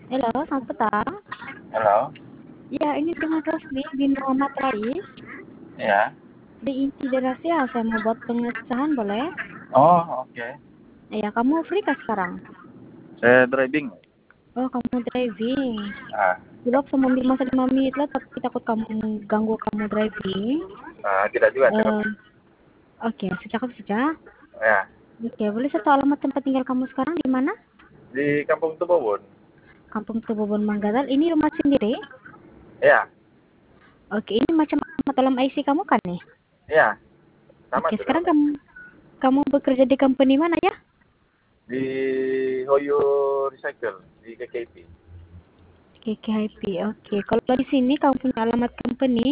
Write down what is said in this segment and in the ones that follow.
Halo, selamat petang. Halo, Ya, ini dengan Rosli bin Muhammad Rais. ya. Di Inti Rahasia, saya mau buat pengesahan, boleh? Oh, oke. Ya, kamu free kah sekarang? Saya driving. Oh, kamu driving. Ah, Sebab sama masa 5 menit lah, tapi takut kamu ganggu kamu driving. tidak juga, cakap. Eh, Oke, sejak saja. Ya, Oke, boleh satu alamat tempat tinggal kamu sekarang di mana? di Kampung Tubobon. Kampung Tubobon Manggaral. Ini rumah sendiri? Ya, Oke, ini macam alamat dalam IC kamu kan nih? ya. Sama Oke, tuh sekarang dalam kamu bekerja di company mana ya? di Hoyo Recycle di KKP. KKIP, oke. Kalau di sini kamu punya alamat company,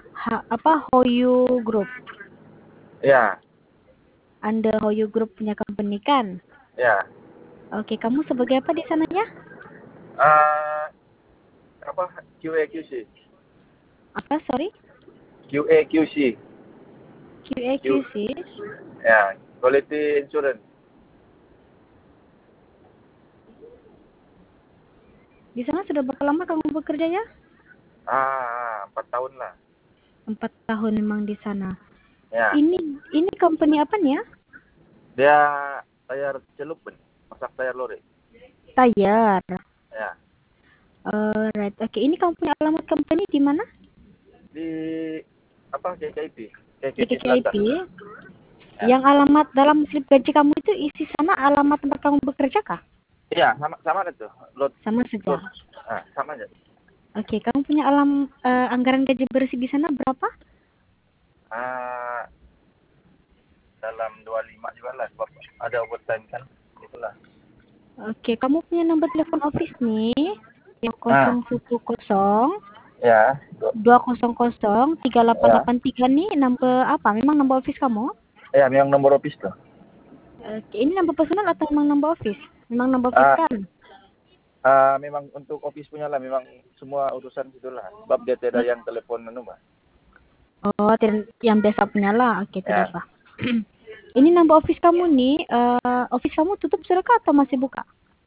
Hoyu Group. Ya, Anda Hoyu Group punya company kan? ya. Oke, kamu sebagai apa di sananya? Ah, apa QA QC? Apa, sorry? QA QC. Q, QAQC. ya, Quality Insurance. Di sana sudah berapa lama kamu bekerja ya? 4 tahun lah. 4 tahun memang di sana. Ya, Ini company apa nih ya? dia tayar celup, masak tayar lori. Tayar. Ya, Right. Oke, ini kamu punya alamat company di mana? di apa KKP? Di KKP KKIP. Selatan. Ya. Yang alamat dalam slip gaji kamu itu isi sana alamat tempat kamu bekerja kah? Iya, sama sama itu. Lot Sama saja. lot. Sama aja. Oke, kamu punya anggaran gaji bersih di sana berapa? Ah, dalam 25 juga lah, sebab ada overtime kan. Itulah. Oke, kamu punya nomor telepon office nih yang Ah, 010 ya, 200 ya. 3883 nih nomor apa? Memang nomor office kamu? Ya, memang nomor office tuh. Oke, ini nomor personal atau memang nomor office? Memang nomor office Ah, kan? memang untuk office punya lah, memang semua urusan gitulah. Sebab dia tidak yang telepon Mbak. Oh, yang biasa punya lah. Oke, tidak Ya. apa. Ini nomor office kamu nih, office kamu tutup sudah kah atau masih buka?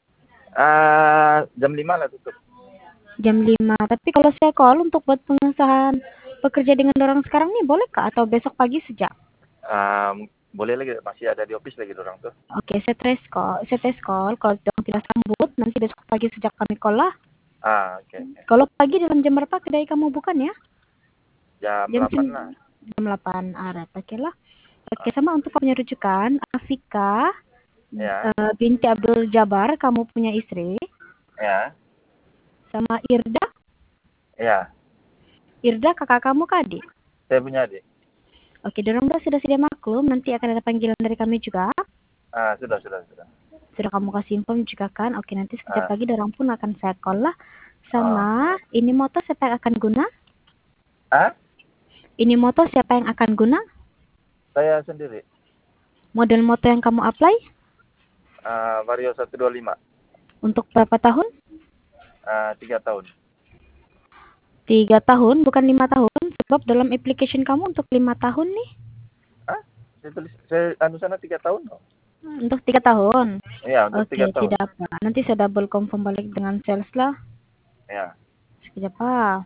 Jam 5 lah tutup. Jam 5. Tapi kalau saya call untuk buat pengesahan pekerja dengan orang sekarang nih, boleh kah? Atau besok pagi sejak? Boleh lagi, masih ada di office lagi orang tuh. Oke, saya tes call. Kalau tidak sambut, nanti besok pagi sejak kami call lah. Oke, oke. Kalau pagi dalam jam berapa kedai kamu bukan ya? Jam Jam 8 lah. jam 8 Arat. Oke lah. Oke, sama untuk punya rujukan, Afika Ya, binti Abdul Jabar, kamu punya istri. ya, Sama Irda. ya. Irda kakak kamu kah, adik? Saya punya adik. Oke, dorong sudah sedia maklum. Nanti akan ada panggilan dari kami juga. Sudah. Sudah kamu kasih info juga kan? Oke, nanti sekejap Ah, lagi dorong pun akan saya call lah. ah. Sama, ini motor siapa yang akan guna? Ah, Ini motor siapa yang akan guna? saya sendiri. Model motor yang kamu apply? Vario 125. Untuk berapa tahun? 3 tahun. 3 tahun, bukan 5 tahun. Sebab dalam application kamu untuk 5 tahun nih. Ah, saya sana 3 tahun. Oh. Untuk 3 tahun. Iya, untuk Oke, 3 tahun. tidak apa. Nanti saya double confirm balik dengan sales lah. Ya. Sekejap ah.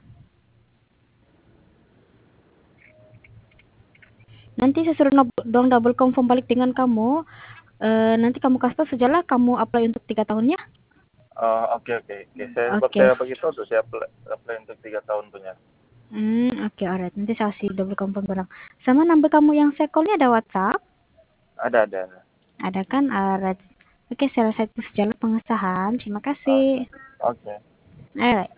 Nanti saya suruh dong double confirm balik dengan kamu. Nanti kamu kasih tahu sajalah kamu apply untuk 3 tahunnya. Oh, oke. Sebab Oke. saya begitu tuh, saya apply untuk 3 tahun punya. Oke, alright. Nanti saya kasih double confirm barang. Sama number kamu yang saya call-nya ada WhatsApp? Ada. Ada kan? Alright. Oke, saya rasa itu sejalan pengesahan. Terima Ah, kasih. oke. Alright.